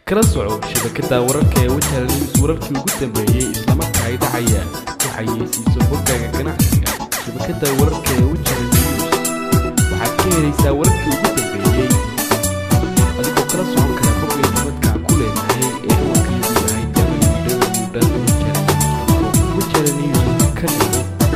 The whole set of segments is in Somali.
kala soco shabakada wararka ee Wajahal News wararkii ugu dambeeyay isla markaana ay dhacayaan waxaysiiso boggaga ganacsiga shabakada wararka ee Wajahal News waxaad ka helaysaa wararkii ugu dambeeyay adigoo kala socon kara bogga dadka ku leeyahay ee www.wajalnews.com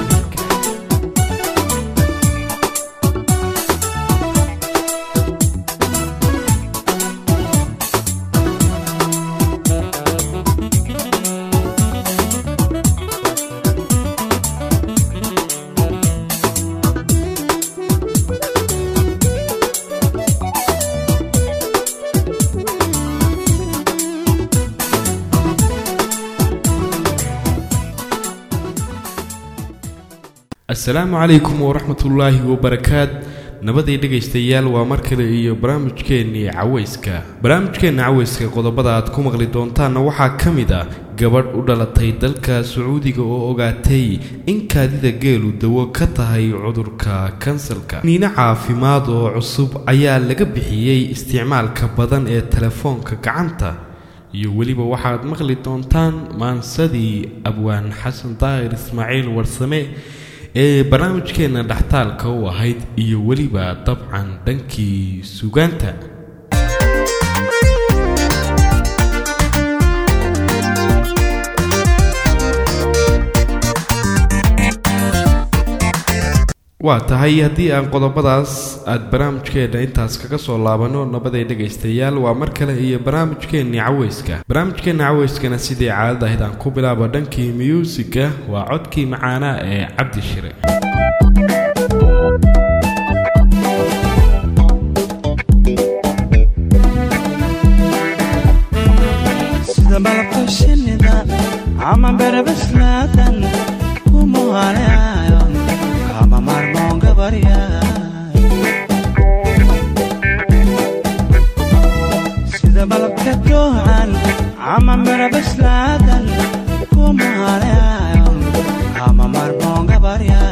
السلام عليكم ورحمة الله وبركاته نبدأ dhageystayaal waa markale iyo barnaamijkeeni caweyska qodobada aad ku maqli doontaan waxa kamid ah gabadh u dhalatay dalka Sacuudiga oo ogaatay in kaadida geelu dawo ka tahay cudurka kansalka niina caafimaad oo cusub ayaa laga bixiyay isticmaalka badan ee telefoonka gacanta iyo waliba waxaad maqli doontaan maansadii abwaan xasan daahir ismaaciil warsame ee barnaamijkeena dhaxtaalka u ahayd iyo waliba dabcan dhankii suugaanta waa tahay haddii aan qodobadaas aad barnaamijkeena intaas kaga soo laabano nabaday dhageystayaal waa mar kale iyo barnaamijkeena caweyskana sidii caadada ahayd aan ku bilaabo dhankii musiga waa codkii macaana ee Cabdi Shire sida malabka shinnida ama barabaslaadan kumohanayo kama marmonga bariya sida malabka goocan ama barabaslaadan kumohanayo kama marmonga bariya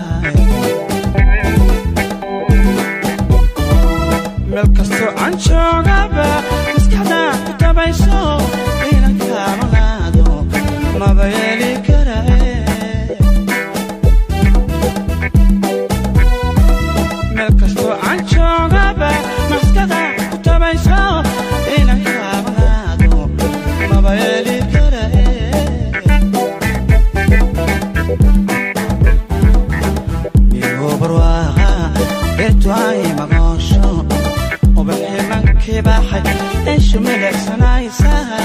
meel kastoo aan joogaba maskaxda ku tabayso inaan kaamalaado maba yeeli karae meel kastoo aan joogaba maskaxda ku tabayso inaan kaamalaado maba yeeli karae miyo barwaaqa beertu ay magoosho وبالحمانك بحج ايش ملك سنايسها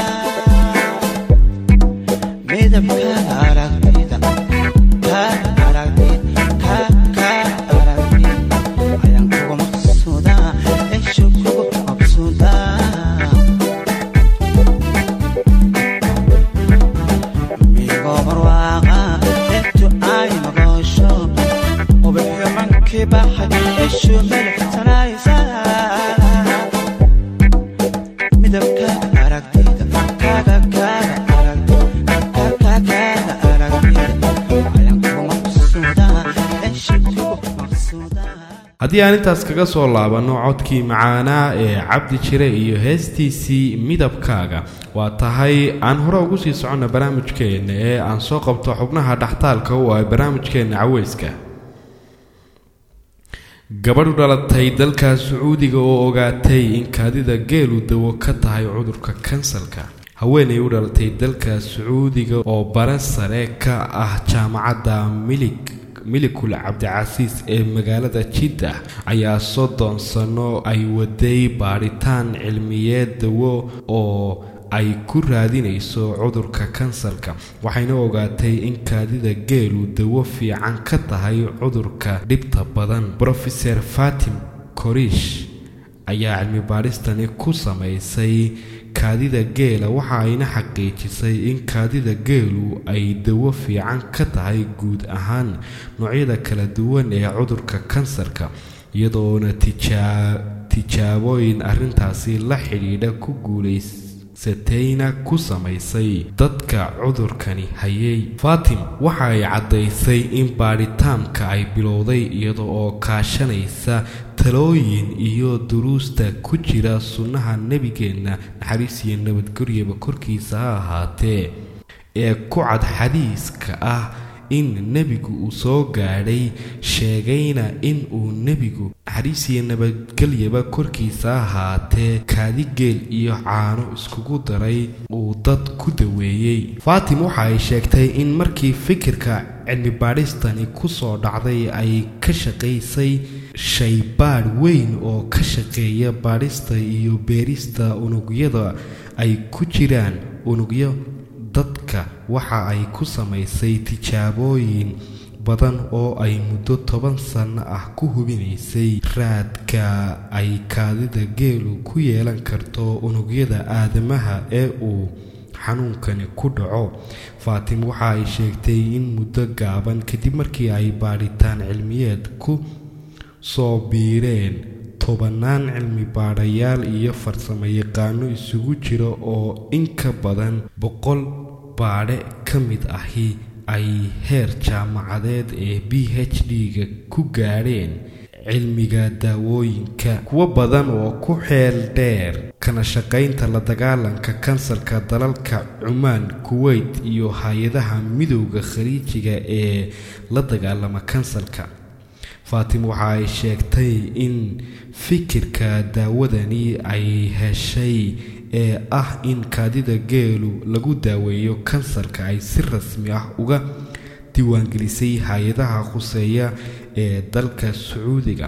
ميدا بكال عراقيدا كال عراقيدا كال عراقيدا عيانكو مقصودا ايشو كوكو مقصودا ميغو برواقا انتو اي مقوشو وبالحمانك بحج ايشو ملك سنايسها haddii aan intaas kaga soo laabano codkii macaana ee Cabdi Shire iyo heestiisii midabkaaga waa tahay aan hore ugu sii socono barnaamijkeena ee aan soo qabto xubnaha dhaxtaalka oo ay barnaamijkeena caweyska gabadh u dhalatay dalka Sacuudiga oo ogaatay in kaadida geelu dawo ka tahay cudurka kansalka haweeney u dhalatay dalka Sacuudiga oo barasare ka ah jaamacadda milikul Cabdicasiis ee magaalada Jidda ayaa 30 sano ay waday baaritaan cilmiyeed dawo oo ay ku raadinayso cudurka kansalka waxayna ogaatay in kaadida geelu dawo fiican ka tahay cudurka dhibta badan Professor Fatim Korish ayaa cilmi baaristani ku sameysay kaadida geela waxa ayna xaqiijisay in kaadida geelu ay dawo fiican ka tahay guud ahaan noocyada kala duwan ee cudurka kansarka iyadoona tijaabooyin arintaasi la xiriidha ku satayna ku samaysay dadka cudurkani hayay. Fatim waxa ay caddaysay in baaritaanka ay bilowday iyada oo kaashanaysa talooyin iyo duruusta ku jira sunnaha nabigeena naxariis iyo nabadgelyo korkiisa ha ahaatee ee ku cad xadiiska ah in nabigu uu soo gaadhay sheegayna in uu nabigu naxariis iyo nabadgelyo korkiisa ahaatee kaadi geel iyo caano iskugu daray uu dad ku daweeyay. Fatim waxa ay sheegtay in markii fikirka cilmi baadhistani ku soo dhacday ay ka shaqaysay shaybaadh weyn oo ka shaqeeya baadhista iyo beerista unugyada ay ku jiraan unugyo dadka. waxa ay ku samaysay tijaabooyin badan oo ay muddo 10 sano ah ku hubinaysay raadka ay kaadida geelu ku yeelan karto unugyada aadamaha ee uu xanuunkani ku dhaco. Fatim waxa ay sheegtay in muddo gaaban kadib markii ay baadhitaan cilmiyeed ku soo biireen 10 cilmi baadhayaal iyo farsamayaqaano isugu jira oo in ka badan 100 baadhe ka mid ahi ay heer jaamacadeed ee PhD-ga ku gaadheen cilmiga daawooyinka. kuwa badan oo ku xeel dheer kana shaqaynta la dagaalanka kansarka dalalka Cumaan, Kuwait iyo hay'adaha midowga khaliijiga ee la dagaalama kansarka. Fatim waxa ay sheegtay in fikirka daawadani ay heshay ee ah in kaadida geelu lagu daaweeyo kansarka ay si rasmi ah uga diiwaangelisay hay'adaha khuseeya ee dalka Sacuudiga.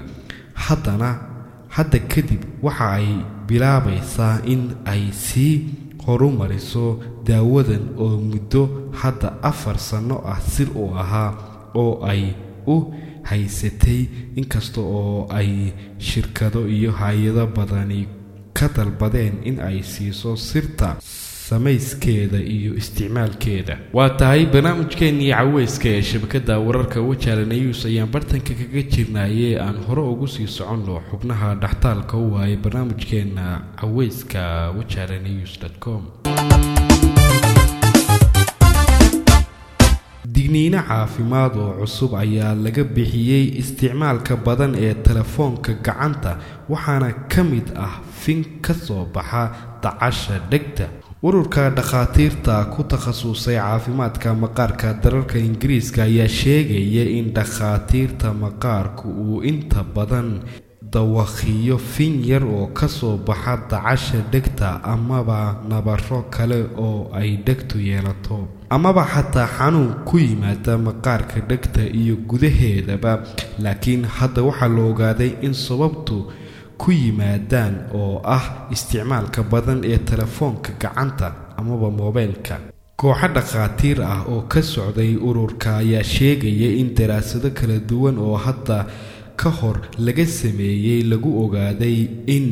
hadda kadib waxa ay bilaabaysaa in ay sii horumariso daawadan oo muddo hadda 4 sano ah sir u ahaa oo ay u haysatay inkasta oo ay shirkado iyo hay'ado badani ka dalbadeen in ay siiso sirta samayskeeda iyo isticmaalkeeda. waa tahay barnaamijkeennii caweyska ee shabakada wararka Wajaale News ayaan bartanka kaga jirnayay aan hore ugu sii soconno xubnaha dhaxtaalka u waayay barnaamijkeena caweyska wajalenews.com. digniino caafimaad oo cusub ayaa laga bixiyay isticmaalka badan ee telefoonka gacanta waxaana ka mid ah fin ka soo baxa dacasha dhegta. ururka dhakhaatiirta ku takhasusay caafimaadka maqaarka dalalka Ingiriiska ayaa sheegaya in dhakhaatiirta maqaarku uu inta badan dawakhiyo fin yar oo ka soo baxa dacasha dhegta amaba nabaro kale oo ay dhegtu yeelato amaba xataa xanuun ku yimaada maqaarka dhegta iyo gudaheedaba. laakiin hadda waxaa la ogaaday in sababtu ku yimaadaan oo ah isticmaalka badan ee telefoonka gacanta amaba mobilka. kooxo dhakhaatiir ah oo ka socday ururka ayaa sheegaya in daraasado kala duwan oo hadda ka hor laga sameeyay lagu ogaaday in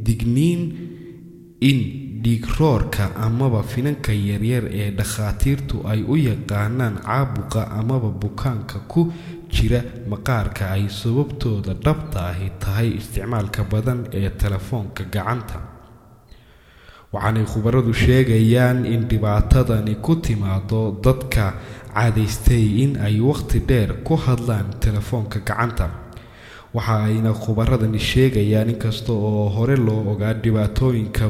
dhiigroorka amaba finanka yaryar ee dhakhaatiirtu ay u yaqaanaan caabuqa amaba bukaanka ku jira maqaarka ay sababtooda dhabta ahi tahay isticmaalka badan ee telefoonka gacanta. waxaanay khubaradu sheegayaan in dhibaatadani ku timaado dadka caadaystay in ay waqti dheer ku hadlaan telefoonka gacanta. waxa ayna khubaradani sheegayaan inkasta oo hore loo ogaa dhibaatooyinka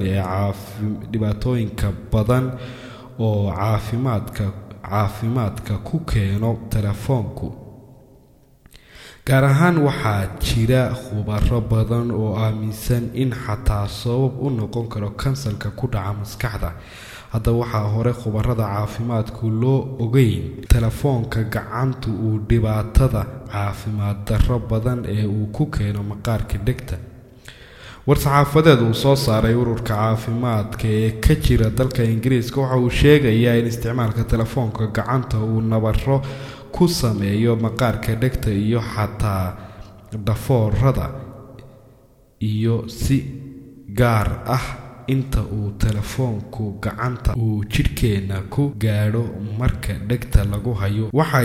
badan oo caafimaadka ku keeno telefoonku. gaar ahaan waxaa jira khubaro badan oo aaminsan in xataa sabab u noqon karo kansarka ku dhaca maskaxda. hadda waxaa hore khubarada caafimaadku loo ogeyn telefoonka gacantu uu dhibaatada caafimaad darro badan ee uu ku keeno maqaarka dhegta. war-saxaafadeed uu soo saaray ururka caafimaadka ee ka jira dalka Ingiriiska waxa uu sheegayaa in isticmaalka telefoonka gacanta uu nabaro ku sameeyo maqaarka dhegta iyo xataa dhafoorada iyo si gaar ah inta uu telefoonku gacanta uu jidhkeena ku gaadho marka dhegta lagu hayo. waxaa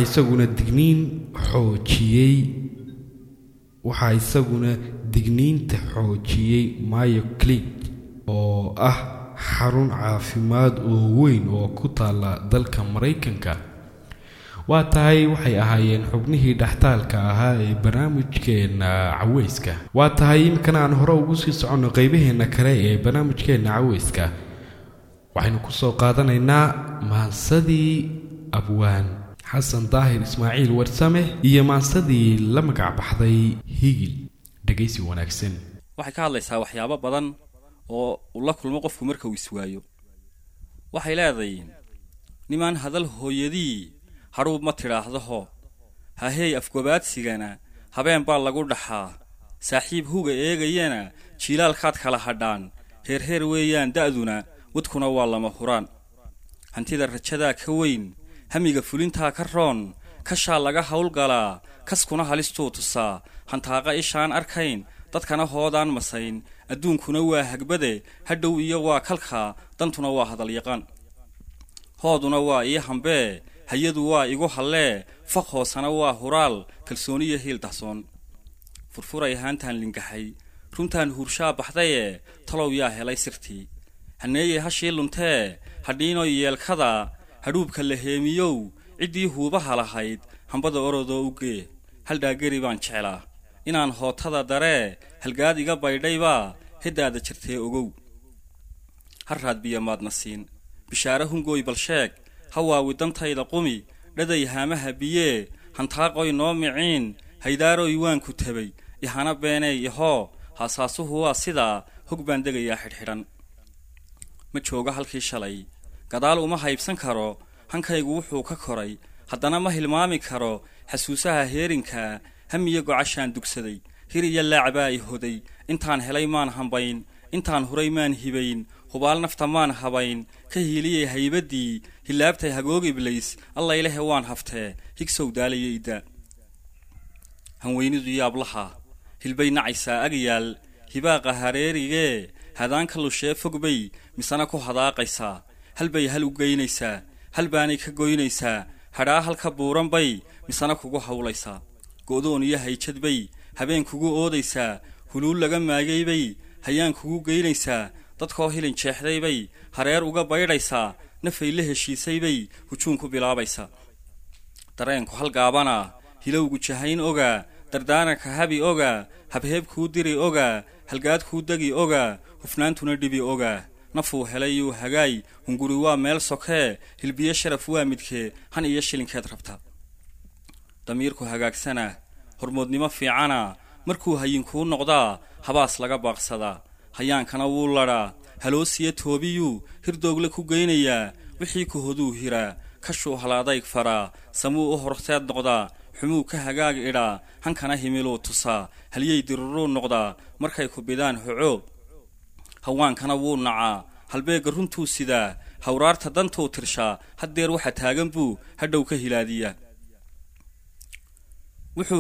isaguna digniinta xoojiyay Mayo Clinic oo ah xarun caafimaad oo weyn oo ku taala dalka Mareykanka. waa tahay waxay ahaayeen xubnihii dhaxtaalka ahaa ee barnaamijkeena caweyska. waa tahay imkana aan hore ugu sii socono qaybaheena kale ee barnaamijkeena caweyska. waxaynu ku soo qaadanaynaa maansadii abwaan xasan daahir ismaaciil warsame iyo maansadii la magac baxday higil. dhageysi wanaagsan. waxay ka hadlaysaa waxyaabo badan oo uu la kulmo qofku marka uu iswaayo. waxay leedahay nimaan hadal hooyadii haruub ma tiraahdo hahay afgobaadsigana habeen baa lagu dhaxaa saaxiib huga eegayana jiilaalkaad kala hadhaan heer weeyaan da'duna wadkuna waa lama huraan hantida rajada ka weyn hamiga fulinta ka roon kashaa laga hawlgalaa kaskuna halistuu tusaa hantaaqa ishaan arkayn dadkana hoodaan masayn adduunkuna waa hagbade hadhow iyo waa kalka dantuna waa hadal yaqaan hooduna waa ii hambee hayadu waa igu hallee faq hoosana waa huraal kalsooniyo hiil dahsoon furfuray haantaan lingaxay runtaan hurshaa baxdaye talow yaa helay sirtii haneeye hashii luntee hadhiino yeelkada hadhuubka la heemiyow ciddii huubaha lahayd hambada orodoo ugee haldhaageri baan jeclaa inaan hootada daree halgaad iga baydhaybaa heddaada jirtee ogow harraad biyamaadna siin bishaare hungooy balsheeg hawaawi dantayda qumi dhaday haamaha biyee hantaaqoy noo miciin haydaaroy waan ku tabay ihana beeney ihoo haasaasuhu waa sidaa hog baan degayaa xidhxidhan ma jooga halkii shalay gadaal uma haybsan karo hankaygu wuxuu ka koray haddana ma hilmaami karo xasuusaha heerinka hamiyo gocashaan dugsaday hir iyo laacbaa i hoday intaan helay maan hambayn intaan huray maan hibayn hubaal nafta maan habayn ka hiiliyey haybaddii hilaabtay hagoog iblays allaylehe waan haftee higsow daalayayda hanweynidu yaablaha hilbay nacaysaa agyaal hibaaqa hareerigee hadaanka lushee fogbay misana ku hadaaqaysaa halbay hal u geynaysaa halbaanay ka goynaysaa hadhaa halka buuran bay misana kugu hawlaysaa go'doon iyo hayjadbay habeen kugu oodaysaa huluul laga maagaybay hayaan kugu geynaysaa dadkoo hilin jeexdaybay hareer uga baydhaysaa nafay la heshiisaybay hujuun ku bilaabaysaa dareenku halgaabana hilowgu jahayn ogaa dardaaranka habi ogaa habheeb kuu diri ogaa halgaad kuu degi ogaa hufnaantuna dhibi ogaa nafuu helayuu hagaay hunguri waa meel sokee hilbiyo sharaf waa midkee han iyo shilinkeed rabta damiirku hagaagsana hormoodnimo fiicana markuu hayinkuu noqdaa habaas laga baaqsadaa hayaankana wuu ladhaa haloosiya toobiyuu hirdoogle ku geynayaa wixii ku hoduu hiraa kashuu halaadayg faraa samuu u horteed noqdaa xumuu ka hagaag idhaa hankana himiluu tusaa halyey diruruu noqdaa markay ku bidaan hoco hawaankana wuu nacaa halbeegga runtuu sidaa hawraarta dantuu tirshaa haddeer waxa taagan buu hadhow ka hilaadiyaa wuxuu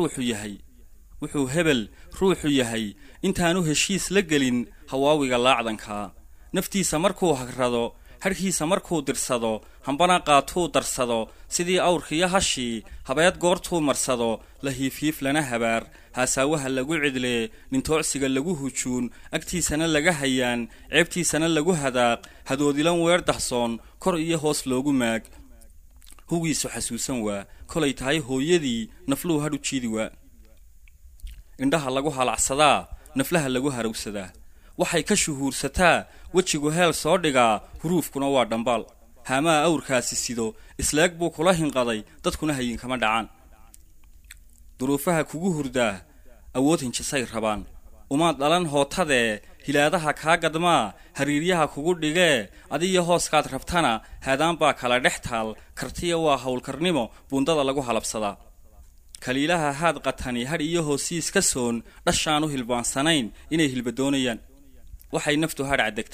hebel ruuxu yahay intaanu heshiis la gelin hawaawiga laacdankaa naftiisa markuu hagrado hadhkiisa markuu dirsado hambana qaatuu darsado sidii awrkiyo hashii habeed goortuu marsado la hiifhiif lana habaar haasaawaha lagu cidlee nintoocsiga lagu hujuun agtiisana laga hayaan ceebtiisana lagu hadaaq hadoodilan weer dahsoon kor iyo hoos loogu maag hugiisu xasuusan waa kolay tahay hooyadii nafluu hadhu jiidi waa indhaha lagu halacsadaa naflaha lagu harowsadaa waxay ka shuhuursataa wejigu heel soo dhigaa huruufkuna waa dhambaal haamaha awrkaasi sido isleeg buu kula hinqaday dadkuna hayinkama dhacaan duruufaha kugu hurdaa awood hinjisay rabaan umaad dhalan hootadee hilaadaha kaa gadmaa hariiryaha kugu dhigee adiyo hooskaad rabtana haadaan baa kala dhex taal kartiya waa howlkarnimo buundada lagu halabsadaa kaliilaha haad qatani hadh iyo hoosiis ka soon dhashaanu hilbaansanayn inay hilbadoonayaan waxay naftu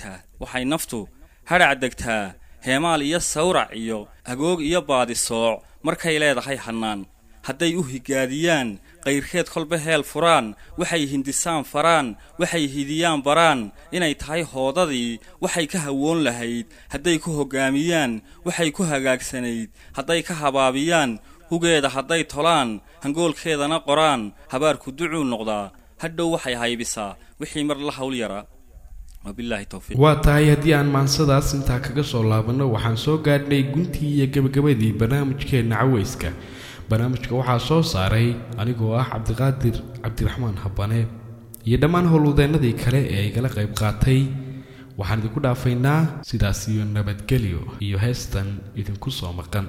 hadhac degtaa heemaal iyo sawrac iyo agoog iyo baadisooc markay leedahay hannaan hadday u higaadiyaan qayrkeed kolba heel furaan waxay hindisaan faraan waxay hidiyaan baraan inay tahay hoodadii waxay ka hawoon lahayd hadday ku hoggaamiyaan waxay ku hagaagsanayd hadday ka habaabiyaan hugeeda hadday tolaan hangoolkeedana qoraan habaarku ducuu noqdaa hadhow waxay haybisaa wixii mar la hawl yaraa wabillahi tawfiiq. waa tahay haddii aan maansadaas intaa kaga soo laabano waxaan soo gaadhnay guntii iyo gabagabadii barnaamijkeena caweyska. barnaamijka waxaa soo saaray anigoo ah cabdiqaadir cabdiraxmaan habane iyo dhammaan howlwadeennadii kale ee igala qayb qaatay. waxaan idinku dhaafaynaa sidaas iyo nabadgelyo iyo heestan idinku soo maqan.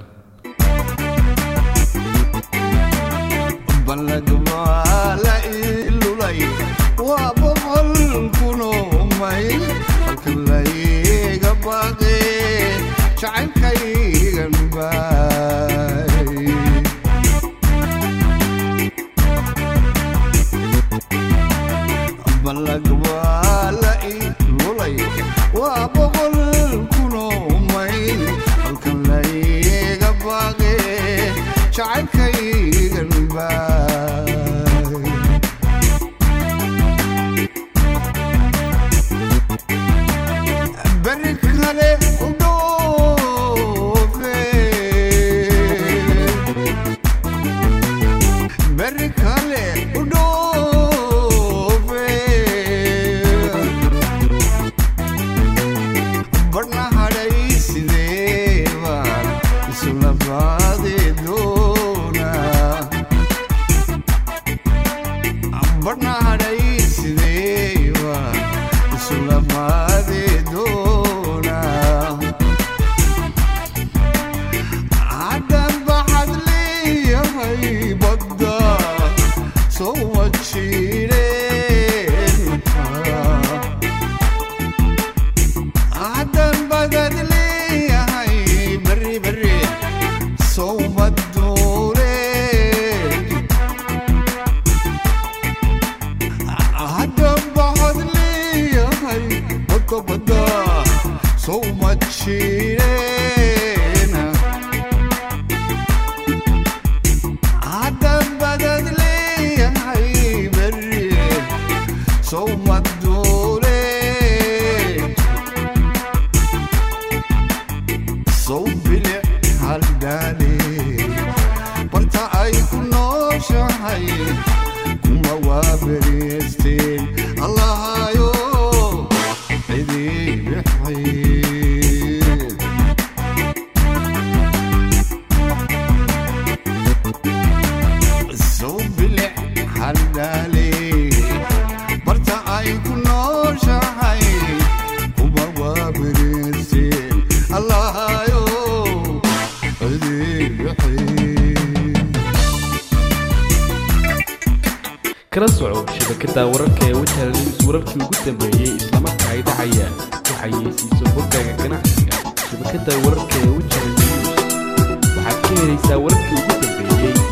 kala soco shabakada wararka ee Wajal News wararkii ugu dambeeyay isla markaa ay dhacayaan waxay siiso boggaga ganacsiga shabakada wararka ee Wajal News waxaad ka helaysaa wararkii ugu dambeeyay